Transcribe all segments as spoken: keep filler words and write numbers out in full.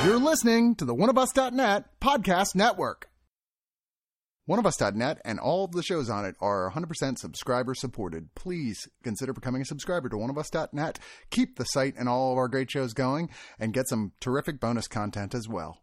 You're listening to the one of us dot net podcast network. one of us dot net and all of the shows on it are one hundred percent subscriber supported. Please consider becoming a subscriber to one of us dot net. Keep the site and all of our great shows going and get some terrific bonus content as well.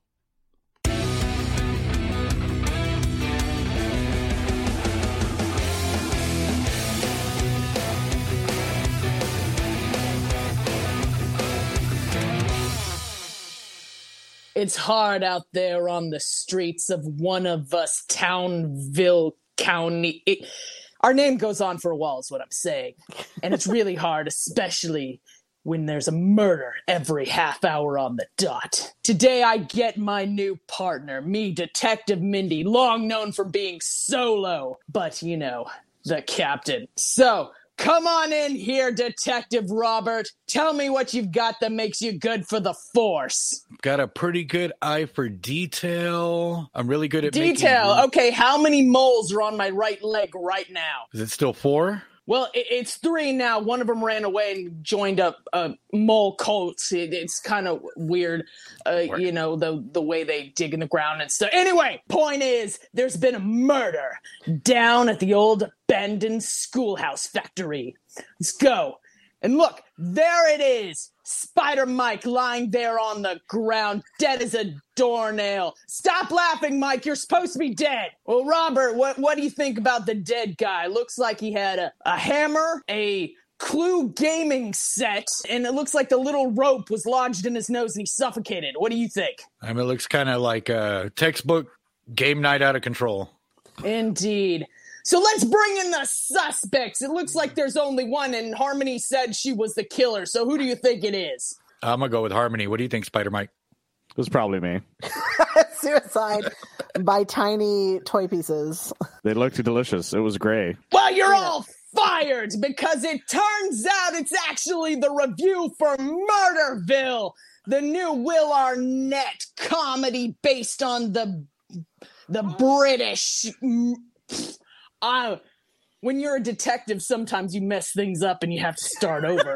It's hard out there on the streets of one of us Townville County. It, our name goes on for a while is what I'm saying. And it's really hard, especially when there's a murder every half hour on the dot. Today I get my new partner, me, Detective Mindy, long known for being solo, but you know, the captain. So, come on in here, Detective Robert. Tell me what you've got that makes you good for the force. Got a pretty good eye for detail. I'm really good at detail. making... Okay, how many moles are on my right leg right now? Is it still four? Well, it, it's three now. One of them ran away and joined up a mole cult. It, it's kind of weird, uh, you know, the the way they dig in the ground and stuff. Anyway, point is, there's been a murder down at the old abandoned schoolhouse factory. Let's go. And look, there it is. Spider Mike lying there on the ground, dead as a doornail. Stop laughing, Mike. You're supposed to be dead. Well, Robert, what, what do you think about the dead guy? Looks like he had a, a hammer, a Clue gaming set, and it looks like the little rope was lodged in his nose and he suffocated. What do you think? I mean, it looks kind of like a textbook game night out of control. Indeed. So let's bring in the suspects. It looks like there's only one, and Harmony said she was the killer. So who do you think it is? I'm going to go with Harmony. What do you think, Spider Mike? It was probably me. Suicide by tiny toy pieces. They looked delicious. It was gray. Well, you're all fired because it turns out it's actually the review for Murderville, the new Will Arnett comedy based on the the British... Uh, when you're a detective, sometimes you mess things up and you have to start over.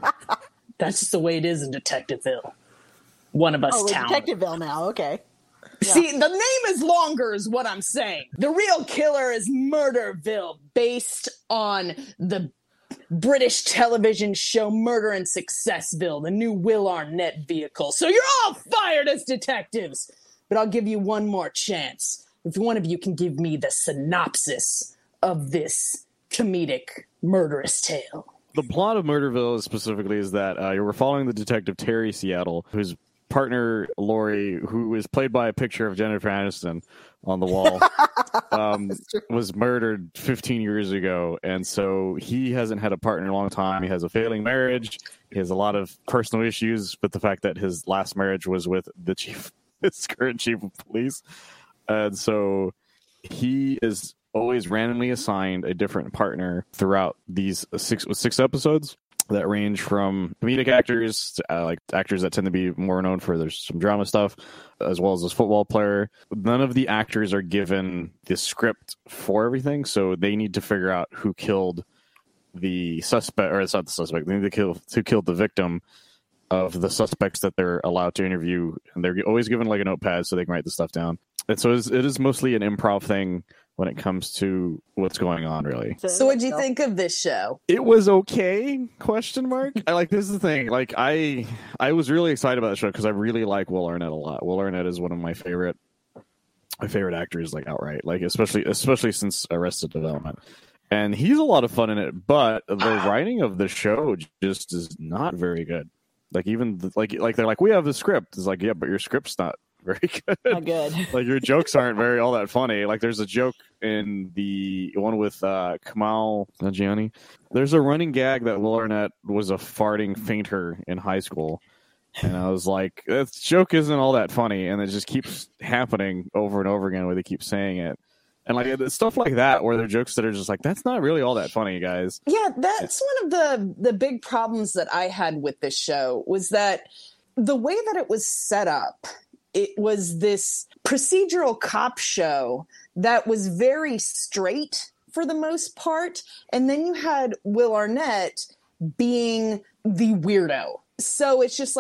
That's just the way it is in Detectiveville. One of us oh, town. Detectiveville now, okay. Yeah. See, the name is longer is what I'm saying. The real killer is Murderville, based on the British television show Murder in Successville, the new Will Arnett vehicle. So you're all fired as detectives. But I'll give you one more chance. If one of you can give me the synopsis of this comedic murderous tale. The plot of Murderville specifically is that uh, you were following the detective Terry Seattle, whose partner Lori, who is played by a picture of Jennifer Aniston on the wall, um, was murdered fifteen years ago. And so he hasn't had a partner in a long time. He has a failing marriage. He has a lot of personal issues with the fact that his last marriage was with the chief, his current chief of police. And so he is always randomly assigned a different partner throughout these six six episodes that range from comedic actors to uh, like actors that tend to be more known for there's some drama stuff, as well as this football player. None of the actors are given the script for everything, so they need to figure out who killed the suspect, or it's not the suspect. They need to kill who killed the victim of the suspects that they're allowed to interview, and they're always given like a notepad so they can write the stuff down. And so it is, it is mostly an improv thing when it comes to what's going on, really. So what'd you think of this show? It was okay, question mark. I like, this is the thing. Like, I I was really excited about the show because I really like Will Arnett a lot. Will Arnett is one of my favorite my favorite actors, like, outright. Like, especially especially since Arrested Development. And he's a lot of fun in it, but the writing of the show just is not very good. Like, even, the, like, like they're like, we have the script. It's like, yeah, but your script's not very good. Not good. Like, your jokes aren't very all that funny. Like, there's a joke in the one with uh, Kamal Nanjiani. There's a running gag that Will Arnett was a farting fainter in high school. And I was like, that joke isn't all that funny. And it just keeps happening over and over again where they keep saying it. And like stuff like that, where they're jokes that are just like, that's not really all that funny, guys. Yeah, that's one of the the big problems that I had with this show was that the way that it was set up, it was this procedural cop show that was very straight for the most part. And then you had Will Arnett being the weirdo. So it's just like,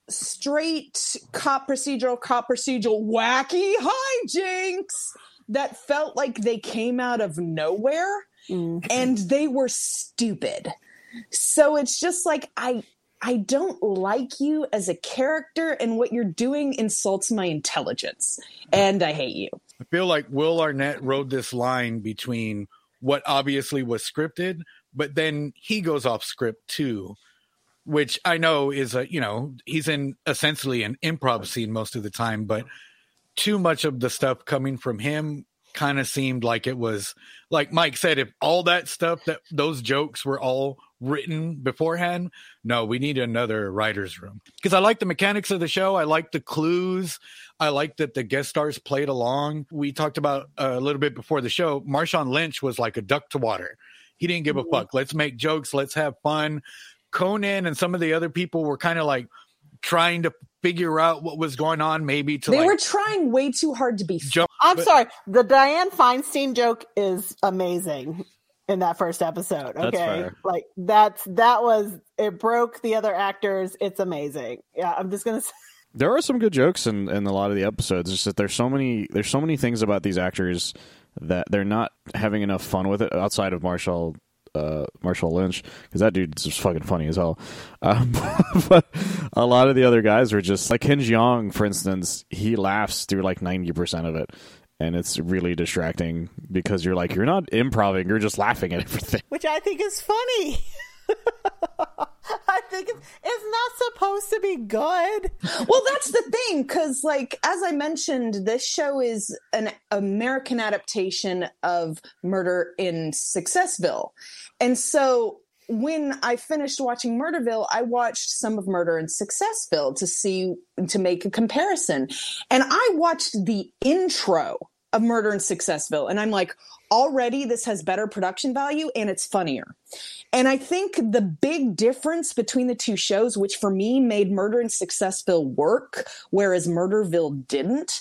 straight cop procedural, cop procedural, wacky hijinks that felt like they came out of nowhere mm-hmm. and they were stupid. So it's just like, I I don't like you as a character, and what you're doing insults my intelligence, and I hate you. I feel like Will Arnett rode this line between what obviously was scripted, but then he goes off script too, which I know is a, you know, he's in essentially an improv scene most of the time, but too much of the stuff coming from him kind of seemed like it was, like Mike said, if all that stuff, that those jokes were all written beforehand, no, we need another writer's room. Because I like the mechanics of the show. I like the clues. I like that the guest stars played along. We talked about uh, a little bit before the show, Marshawn Lynch was like a duck to water. He didn't give a fuck. Let's make jokes. Let's have fun. Conan and some of the other people were kind of like trying to figure out what was going on, maybe to they like, were trying way too hard to be jump. I'm but, sorry. The Diane Feinstein joke is amazing in that first episode. Okay. That's like that's, that was, it broke the other actors. It's amazing. Yeah. I'm just going to say. There are some good jokes in, in a lot of the episodes. It's just that there's so many, there's so many things about these actors that they're not having enough fun with it outside of Marshall, uh, Marshall Lynch, because that dude's just fucking funny as hell. Um, but a lot of the other guys are just like Ken Jeong, for instance. He laughs through like ninety percent of it, and it's really distracting because you're like, you're not improvising, you're just laughing at everything, which I think is funny. I think it's, it's not supposed to be good. Well, that's the thing, because, like, as I mentioned, this show is an American adaptation of Murder in Successville. And so when I finished watching Murderville, I watched some of Murder in Successville to see, to make a comparison. And I watched the intro of Murder in Successville, and I'm like, already this has better production value and it's funnier. And I think the big difference between the two shows, which for me made Murder in Successville work, whereas Murderville didn't,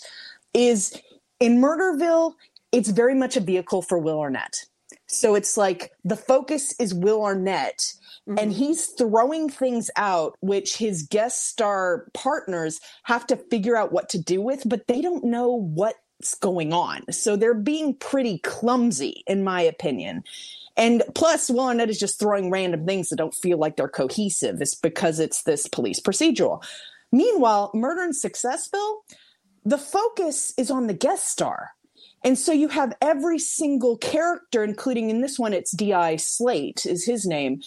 is in Murderville, it's very much a vehicle for Will Arnett. So it's like the focus is Will Arnett, mm-hmm. and he's throwing things out which his guest star partners have to figure out what to do with, but they don't know what's going on. So they're being pretty clumsy, in my opinion. And plus, Will Arnett is just throwing random things that don't feel like they're cohesive. It's because it's this police procedural. Meanwhile, Murder in Successville, the focus is on the guest star. And so you have every single character, including in this one, it's D I Slate is his name.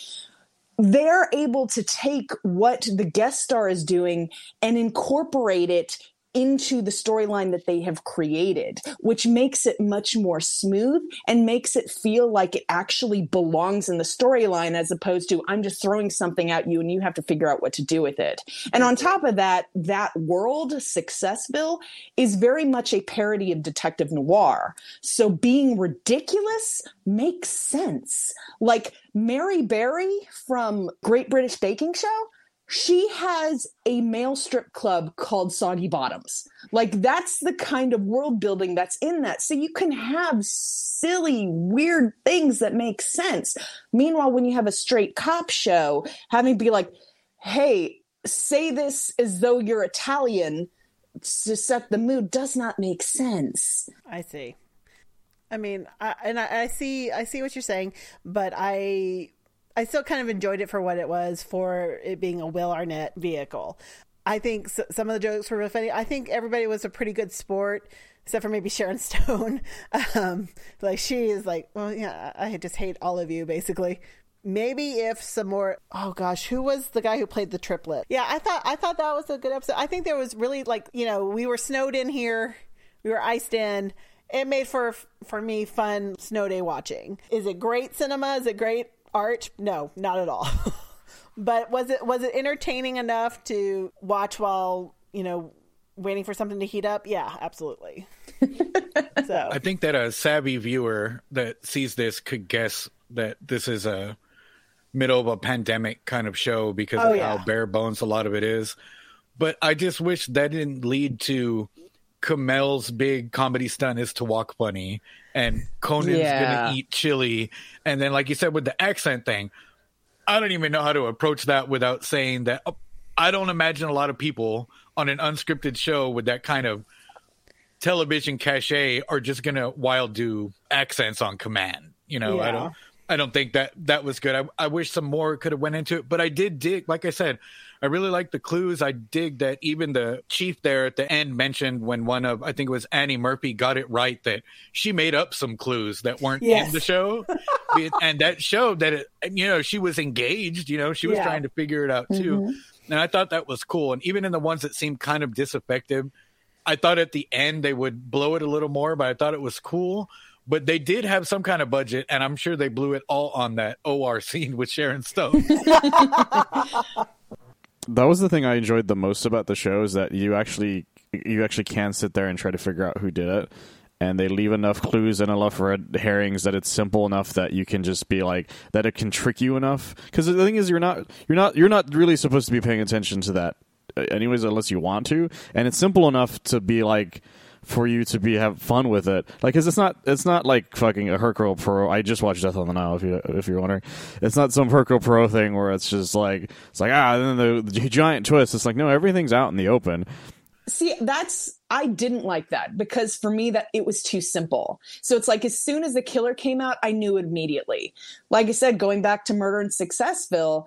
They're able to take what the guest star is doing and incorporate it into the storyline that they have created, which makes it much more smooth and makes it feel like it actually belongs in the storyline, as opposed to I'm just throwing something at you and you have to figure out what to do with it. And on top of that, that world, Successville, is very much a parody of detective noir. So being ridiculous makes sense. Like Mary Berry from Great British Baking Show, she has a male strip club called Soggy Bottoms. Like, that's the kind of world building that's in that. So you can have silly, weird things that make sense. Meanwhile, when you have a straight cop show, having to be like, hey, say this as though you're Italian to set the mood does not make sense. I see. I mean, I, and I, I see, I see what you're saying, but I... I still kind of enjoyed it for what it was, for it being a Will Arnett vehicle. I think s- some of the jokes were really funny. I think everybody was a pretty good sport, except for maybe Sharon Stone. Um, like, she is like, well, yeah, I just hate all of you, basically. Maybe if some more, oh gosh, who was the guy who played the triplet? Yeah, I thought I thought that was a good episode. I think there was really, like, you know, we were snowed in here, we were iced in. It made for, for me, fun snow day watching. Is it great cinema? Is it great art? No, not at all. But was it was it entertaining enough to watch while, you know, waiting for something to heat up? Yeah, absolutely. So I think that a savvy viewer that sees this could guess that this is a middle of a pandemic kind of show because oh, of yeah. how bare bones a lot of it is. But I just wish that didn't lead to Kamel's big comedy stunt is to walk funny, and Conan's yeah. gonna eat chili, and then, like you said, with the accent thing, I don't even know how to approach that without saying that. Oh, I don't imagine a lot of people on an unscripted show with that kind of television cachet are just going to wild do accents on command. You know, Yeah. I don't, I don't think that that was good. I, I wish some more could have went into it, but I did dig, like I said, I really like the clues. I dig that even the chief there at the end mentioned when one of, I think it was Annie Murphy, got it right that she made up some clues that weren't Yes. in the show. And that showed that, it, you know, she was engaged, you know, she was Yeah. trying to figure it out too. Mhm. And I thought that was cool. And even in the ones that seemed kind of disaffective, I thought at the end they would blow it a little more, but I thought it was cool. But they did have some kind of budget, and I'm sure they blew it all on that O R scene with Sharon Stone. That was the thing I enjoyed the most about the show, is that you actually you actually can sit there and try to figure out who did it, and they leave enough clues and enough red herrings that it's simple enough that you can just be like, that it can trick you enough. Because the thing is, you're not you're not you're not really supposed to be paying attention to that anyways, unless you want to, and it's simple enough to be like, for you to be have fun with it, like, cause it's not it's not like fucking a Hercule Poirot. I just watched Death on the Nile, if you if you're wondering. It's not some Hercule Poirot thing where it's just like it's like ah, and then the, the giant twist. It's like, no, everything's out in the open. See, that's, I didn't like that because for me that it was too simple. So it's like, as soon as the killer came out, I knew immediately. Like I said, going back to Murder in Successville,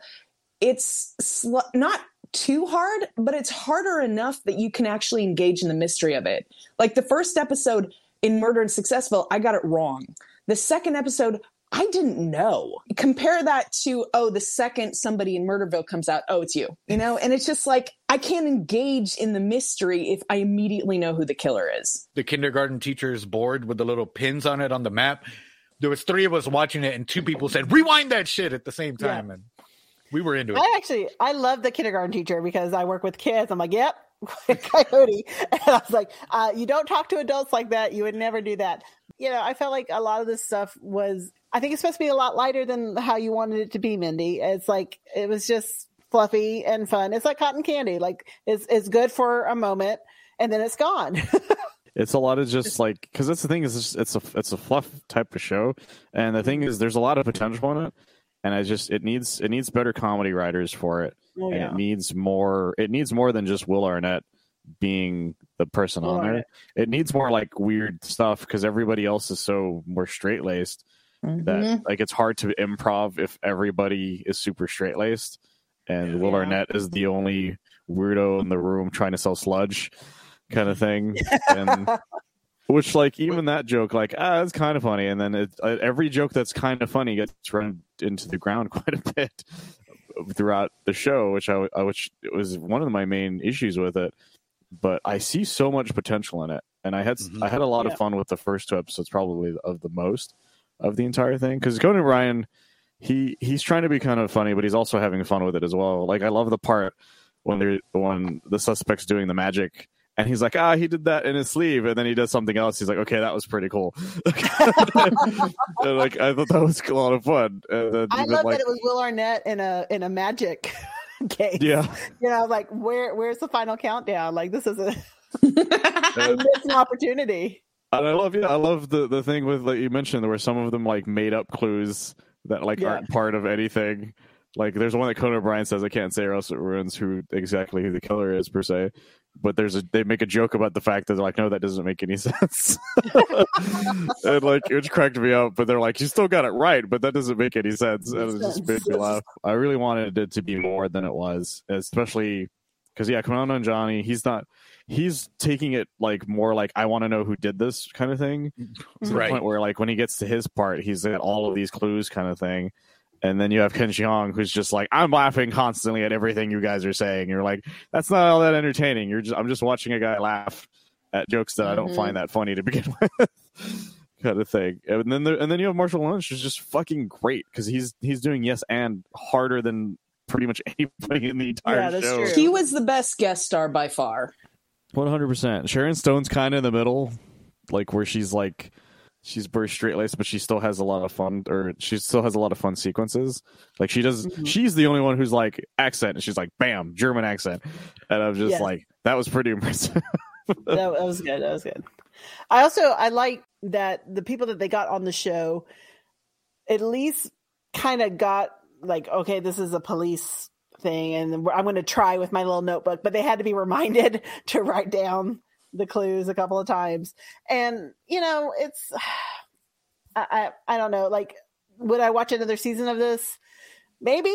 it's sl- not too hard, but it's harder enough that you can actually engage in the mystery of it. Like the first episode in Murder in Successville, I got it wrong. The second episode, I didn't know. Compare that to, oh, the second somebody in Murderville comes out, oh, it's you, you know? And it's just like, I can't engage in the mystery if I immediately know who the killer is. The kindergarten teacher's board with the little pins on it on the map. There was three of us watching it, and two people said, rewind that shit at the same time. Yeah. And we were into it. I actually, I love the kindergarten teacher because I work with kids. I'm like, yep, Coyote. And I was like, uh, you don't talk to adults like that. You would never do that. You know, I felt like a lot of this stuff was, I think it's supposed to be a lot lighter than how you wanted it to be, Mindy. It's like, it was just fluffy and fun. It's like cotton candy. Like, it's, it's good for a moment and then it's gone. It's a lot of just like, because that's the thing is it's, it's a it's a fluff type of show, and the thing is there's a lot of potential in it, and I just it needs it needs better comedy writers for it, Oh, and yeah. it needs more it needs more than just Will Arnett being the person Will on there. Arnett. It needs more like weird stuff because everybody else is so more straight laced that like it's hard to improv if everybody is super straight laced, and Will Yeah. Arnett is the only weirdo in the room trying to sell sludge, kind of thing. And which, like, even that joke, like, ah, it's kind of funny, and then it, uh, every joke that's kind of funny gets run into the ground quite a bit throughout the show, which I, I which was one of my main issues with it. But I see so much potential in it, and I had Mhm. I had a lot Yeah. of fun with the first two episodes, probably of the most of the entire thing, because Conan O'Brien, he he's trying to be kind of funny, but he's also having fun with it as well. Like, I love the part when they're when the suspect's doing the magic, and he's like, ah, he did that in his sleeve, and then he does something else. He's like, okay, that was pretty cool. And, like, I thought that was a lot of fun. And then I even, love like, that it was Will Arnett in a in a magic case. yeah, You know, like where where's the final countdown? Like this is a, a missed opportunity. and I love yeah, I love the the thing with, like you mentioned, where some of them like made up clues that like Yeah. aren't part of anything. Like, there's one that Conan O'Brien says, I can't say or else it ruins who exactly who the killer is per se. But there's a they make a joke about the fact that they're like, no, that doesn't make any sense. And like, which cracked me up, but they're like, you still got it right, but that doesn't make any sense. And it just made me laugh. I really wanted it to be more than it was, especially because yeah, Kamano and Johnny, he's not he's taking it like more like, I want to know who did this kind of thing. To Right. the point where, like, when he gets to his part, he's got all of these clues kind of thing. And then you have Ken Jeong, who's just like, I'm laughing constantly at everything you guys are saying. You're like, that's not all that entertaining. You're just, I'm just watching a guy laugh at jokes that I don't Mhm. find that funny to begin with, kind of thing. And then, there, and then you have Marshall Lynch, who's just fucking great because he's he's doing yes and harder than pretty much anybody in the entire Yeah, that's show. true. He was the best guest star by far. One hundred percent. Sharon Stone's kind of in the middle, like where she's like. She's very straight laced, but she still has a lot of fun, or she still has a lot of fun sequences. Like, she does, Mhm. she's the only one who's like accent, and she's like, bam, German accent. And I'm just Yes. like, that was pretty impressive. that, that was good. That was good. I also I like that the people that they got on the show at least kind of got like, okay, this is a police thing, and I'm going to try with my little notebook, but they had to be reminded to write down the clues a couple of times. And, you know, it's, I, I, I don't know, like, would I watch another season of this? Maybe.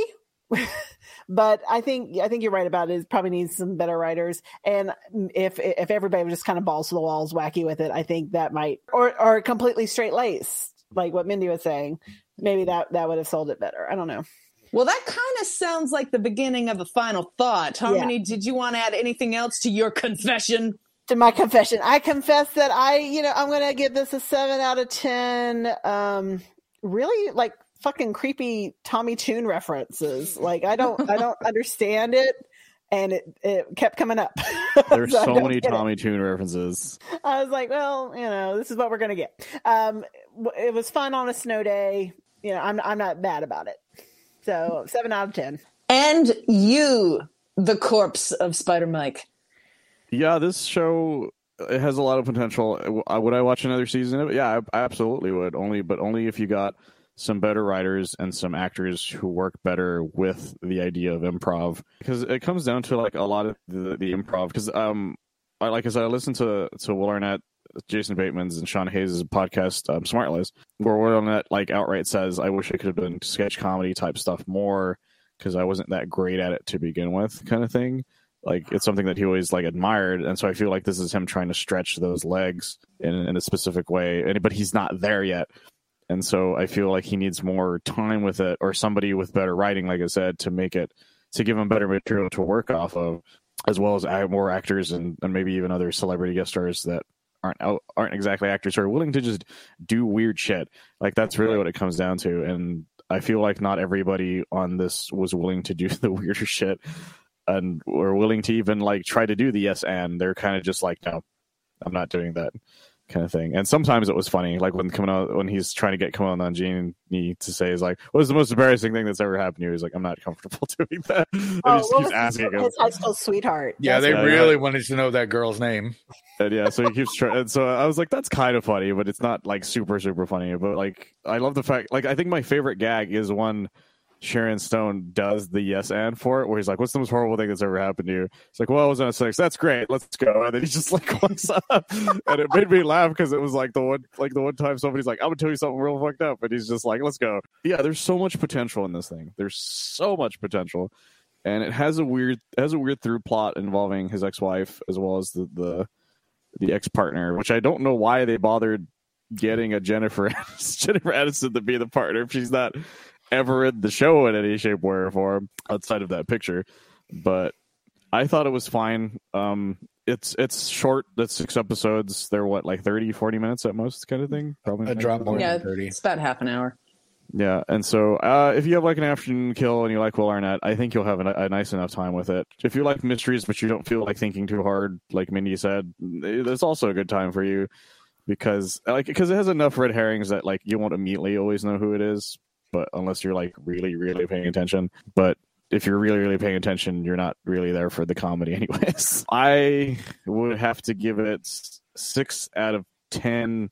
But I think I think you're right about it. It probably needs some better writers. And if if everybody was just kind of balls to the walls, wacky with it, I think that might, or or completely straight laced, like what Mindy was saying. Maybe that that would have sold it better. I don't know. Well, that kind of sounds like the beginning of a final thought. Harmony, yeah. Did you want to add anything else to your confession? To my confession, I confess that I, you know, I'm going to give this a seven out of ten. Um, really, like. Fucking creepy Tommy Tune references. Like I don't, I don't understand it, and it, it kept coming up. There's so, so many Tommy it. Tune references. I was like, well, you know, this is what we're gonna get. Um, it was fun on a snow day. You know, I'm, I'm not bad about it. So seven out of ten. And you, the corpse of Spider Mike. Yeah, this show. It has a lot of potential. Would I watch another season of it? Yeah, I absolutely would. Only, but only if you got some better writers and some actors who work better with the idea of improv, because it comes down to like a lot of the, the improv. Because um, I like I said, I listened to to Will Arnett, Jason Bateman's, and Sean Hayes' podcast, um, Smartless, where Will Arnett like outright says, "I wish I could have done sketch comedy type stuff more because I wasn't that great at it to begin with," kind of thing. Like it's something that he always like admired, and so I feel like this is him trying to stretch those legs in, in a specific way, and but he's not there yet. And so I feel like he needs more time with it, or somebody with better writing, like I said, to make it, to give him better material to work off of, as well as add more actors and, and maybe even other celebrity guest stars that aren't out, aren't exactly actors who are willing to just do weird shit. Like that's really what it comes down to. And I feel like not everybody on this was willing to do the weirder shit and were willing to even like try to do the yes and. They're kind of just like, no, I'm not doing that. Kind of thing. And sometimes it was funny, like when coming out when he's trying to get Kumail Nanjiani to say is like, what's the most embarrassing thing that's ever happened to you? He's like, I'm not comfortable doing that. And oh, he just keeps asking him. His high school sweetheart. Yeah, that's they really yeah. wanted to know that girl's name. And yeah, so he keeps trying. And so I was like, that's kind of funny, but it's not like super super funny. But like, I love the fact. Like, I think my favorite gag is one Sharon Stone does the yes and for it, where he's like, what's the most horrible thing that's ever happened to you? It's like, well, I was on a six. That's great. Let's go. And then he just like walks up, and it made me laugh because it was like the one, like the one time somebody's like, I'm gonna tell you something real fucked up, and he's just like, let's go. Yeah, there's so much potential in this thing. There's so much potential, and it has a weird, it has a weird through plot involving his ex-wife as well as the the, the ex-partner, which I don't know why they bothered getting a Jennifer Jennifer Aniston to be the partner if she's not ever in the show in any shape, way, or form outside of that picture. But I thought it was fine. Um, it's it's short. That's six episodes. They're what, like thirty, forty minutes at most, kind of thing. Probably a drop more yeah, than thirty. It's about half an hour. Yeah, and so uh, if you have like an afternoon kill and you like Will Arnett, I think you'll have a, a nice enough time with it. If you like mysteries but you don't feel like thinking too hard, like Mindy said, it's also a good time for you because like because it has enough red herrings that like you won't immediately always know who it is. But unless you're like really, really paying attention, but if you're really, really paying attention, you're not really there for the comedy anyways. I would have to give it six out of ten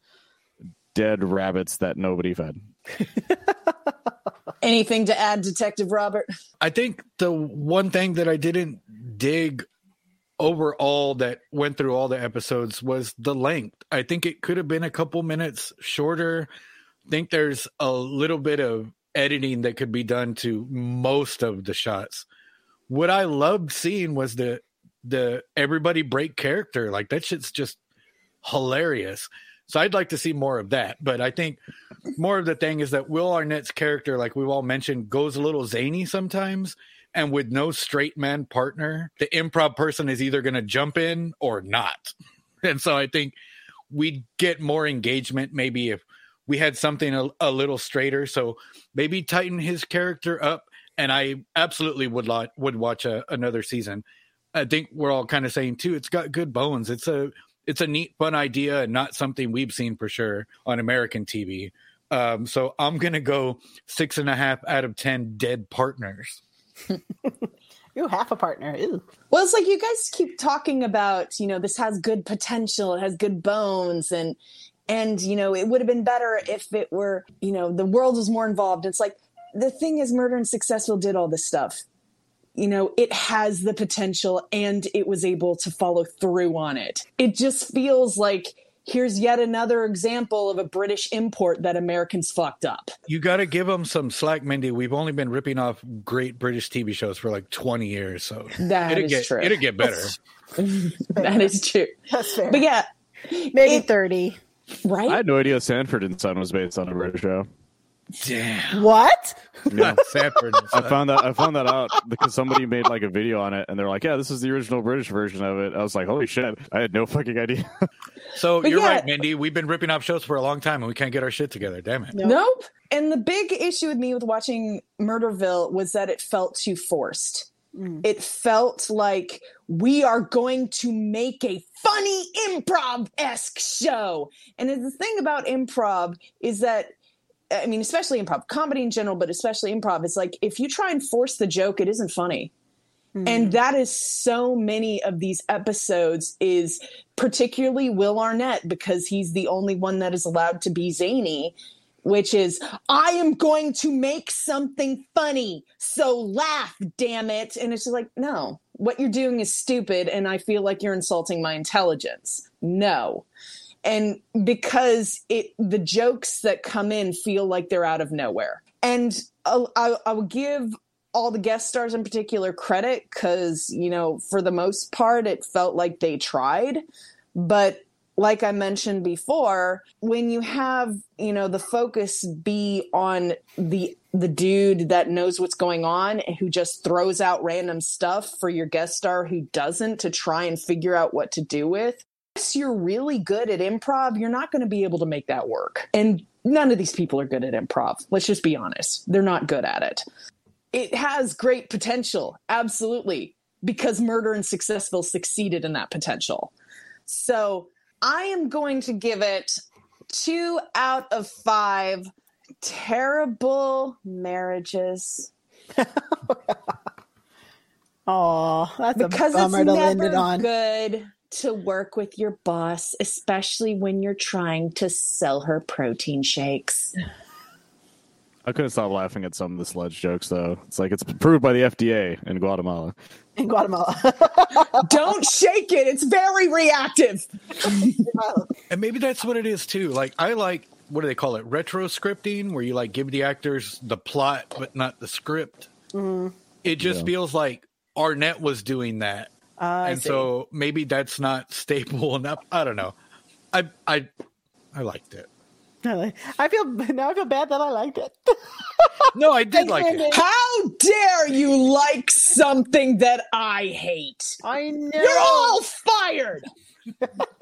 dead rabbits that nobody fed. Anything to add, Detective Robert? I think the one thing that I didn't dig overall that went through all the episodes was the length. I think it could have been a couple minutes shorter. Think there's a little bit of editing that could be done to most of the shots. What I loved seeing was the the everybody break character. Like that shit's just hilarious. So I'd like to see more of that. But I think more of the thing is that Will Arnett's character, like we've all mentioned, goes a little zany sometimes. And with no straight man partner, the improv person is either going to jump in or not. And so I think we'd get more engagement maybe if we had something a, a little straighter, so maybe tighten his character up, and I absolutely would lo- would watch a, another season. I think we're all kind of saying too, it's got good bones. It's a it's a neat, fun idea, and not something we've seen for sure on American T V. Um, so I'm gonna go six and a half out of ten dead partners. Ooh, half a partner. Ooh. Well, it's like you guys keep talking about, you know, this has good potential, it has good bones, and. And, you know, it would have been better if it were, you know, the world was more involved. It's like, the thing is, Murder and Successful did all this stuff. you know, it has the potential and it was able to follow through on it. It just feels like here's yet another example of a British import that Americans fucked up. You got to give them some slack, Mindy. We've only been ripping off great British T V shows for like twenty years, so that it'll is get, true. It'll get better. That is true. That's fair. But yeah, maybe it- thirty. right? I had no idea Sanford and Son was based on a British show. Damn. What? Yeah. Sanford. I found that I found that out because somebody made like a video on it, and they're like, "Yeah, this is the original British version of it." I was like, "Holy shit!" I had no fucking idea. So But you're yeah. right, Mindy. We've been ripping off shows for a long time, and we can't get our shit together. Damn it. No. Nope. And the big issue with me with watching Murderville was that it felt too forced. Mm. It felt like we are going to make a funny improv-esque show. And the thing about improv is that, I mean, especially improv, comedy in general, but especially improv, it's like if you try and force the joke, it isn't funny. Mm. And that is so many of these episodes is particularly Will Arnett, because he's the only one that is allowed to be zany, which is, I am going to make something funny, so laugh, damn it. And it's just like, no, what you're doing is stupid, and I feel like you're insulting my intelligence. No. And because it, the jokes that come in feel like they're out of nowhere. And I, I, I would give all the guest stars in particular credit because, you know, for the most part, it felt like they tried. But like I mentioned before, when you have, you know, the focus be on the the dude that knows what's going on and who just throws out random stuff for your guest star who doesn't, to try and figure out what to do with, unless you're really good at improv, you're not going to be able to make that work. And none of these people are good at improv. Let's just be honest. They're not good at it. It has great potential, absolutely, because Murder and Successful succeeded in that potential. So I am going to give it two out of five terrible marriages. Oh, that's Because a bummer it's to end never it on. good to work with your boss, especially when you're trying to sell her protein shakes. I couldn't stop laughing at some of the sludge jokes, though. It's like it's approved by the F D A in Guatemala. In Guatemala. Don't shake it. It's very reactive. And maybe that's what it is too. Like I like, what do they call it? Retro scripting, where you like give the actors the plot but not the script. Mm. It just Yeah. feels like Arnett was doing that, Uh, I and see. so maybe that's not stable enough. I don't know. I I I liked it. I feel now I feel bad that I liked it. No, I did like it. How dare you like something that I hate? I know. You're all fired.